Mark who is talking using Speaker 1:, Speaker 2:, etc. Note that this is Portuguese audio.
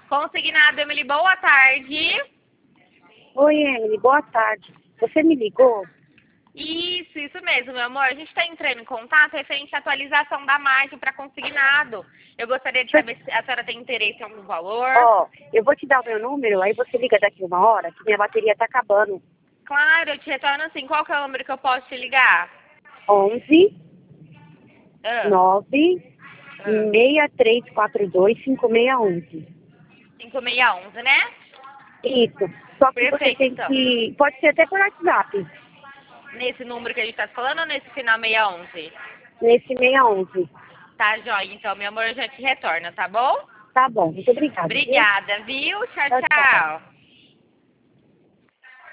Speaker 1: Consignado, Emily, boa tarde.
Speaker 2: Oi, Emily, boa tarde. Você me ligou?
Speaker 1: Isso mesmo, meu amor. A gente está entrando em contato referente à atualização da margem para consignado. Eu gostaria de saber se a senhora tem interesse em algum valor.
Speaker 2: Ó, eu vou te dar o meu número, aí você liga daqui uma hora, que minha bateria tá acabando.
Speaker 1: Claro, eu te retorno assim. Qual que é o número que eu posso te ligar?
Speaker 2: 11
Speaker 1: Ah,
Speaker 2: 9
Speaker 1: ah.
Speaker 2: 6342 5611.
Speaker 1: 5611, né?
Speaker 2: Isso. Só que você
Speaker 1: Perfeito,
Speaker 2: tem
Speaker 1: então.
Speaker 2: que... Pode ser até por WhatsApp,
Speaker 1: Nesse número que a gente está falando ou nesse final 611?
Speaker 2: nesse 611.
Speaker 1: Tá, joia. Então, meu amor, eu já te retorno, tá bom?
Speaker 2: Tá bom, muito obrigada, viu?
Speaker 1: Obrigada, viu? Tchau,
Speaker 2: Tchau, tchau.
Speaker 1: tchau.